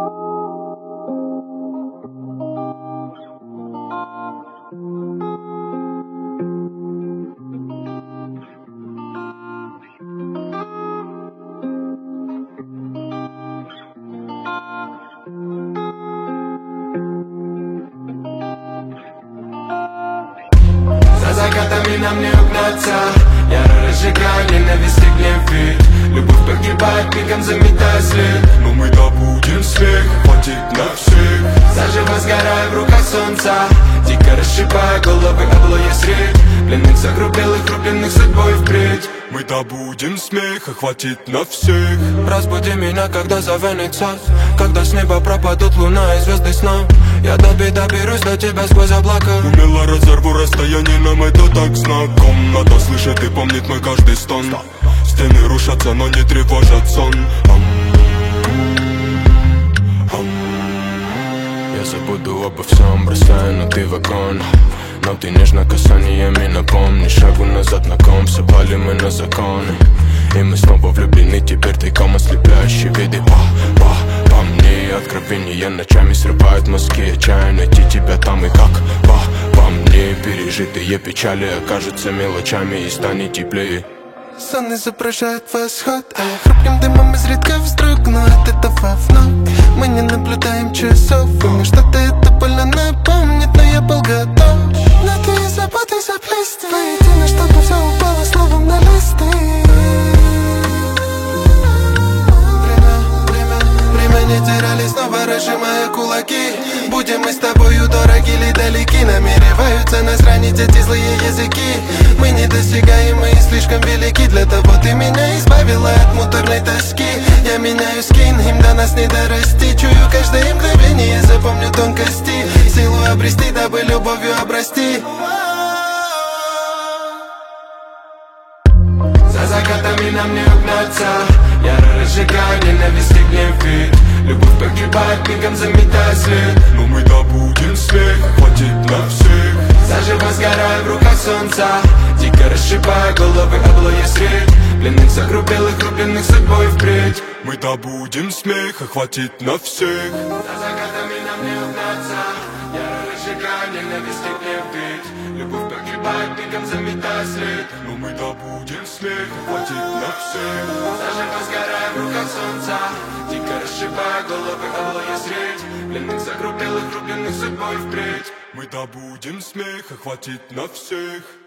За закатами нам не угнаться, яро разжигая ненависть и гнев. Любовь погибает, мигом заметая след. Но мы добудем смех, хватит на всех. Заживо сгорая в руках солнца, дико расшибая головы облоя средь. Пленных загрубелых, рубленных судьбой впредь. Мы добудем смех, хватит на всех. Разбуди меня, когда завянет час, когда с неба пропадут луна и звезды сна. Я доберусь до тебя сквозь облака. Умело разорву расстояние, нам это так знаком. Надо слышит и помнит мой каждый стон. Стены рушатся, но не тревожат сон. Я забуду обо всем, бросаю, но ты в огонь. Но ты нежно касаниями напомни. Шагу назад на ком, все пали мы на законы. И мы снова влюблены, теперь тайком ослепляющие виды. По мне откровения ночами срывают мозги. Отчаянно найти тебя там и как по мне пережитые печали окажутся мелочами и станет теплее. Сон изображает восход, а я хрупким дымом изредка вздрогну от этого вновь. Мы не наблюдаем часов, и мне что-то это больно напомнит, но я был готов. Но ты заботой заплести воедино, чтобы все упало словом на листы. Время не теряли, снова разжимая кулаки. Будем мы с тобою дороги или далеки, намереваются нас ранить эти злые языки. Мы недосягаемы и слишком велики, для того ты меня избавила от муторной тоски. Я меняю скин, им до нас не дорасти. Чую каждое мгновение, запомню тонкости. Силу обрести, дабы любовью обрасти. За закатами нам не угнаться, яро разжигая ненависть и гнев. Любовь погибает, мигом заметая след. Но мы добудем смех, хватит на всех. Заживо сгорая в руках солнца, дико расшибая головы облоя средь. Пленных загрубелых, рубленных судьбой впредь. Мы добудем смех, хватит на всех. За закатами нам не угнаться, яро разжигая ненависть и гнев. Любовь погибает, мигом заметая след. Но мы добудем смех, хватит на всех. Заживо сгорая в руках солнца, дико расшибая головы облоя средь. Пленных загрубелых, рубленных судьбой впредь. Мы добудем смех, хватит на всех.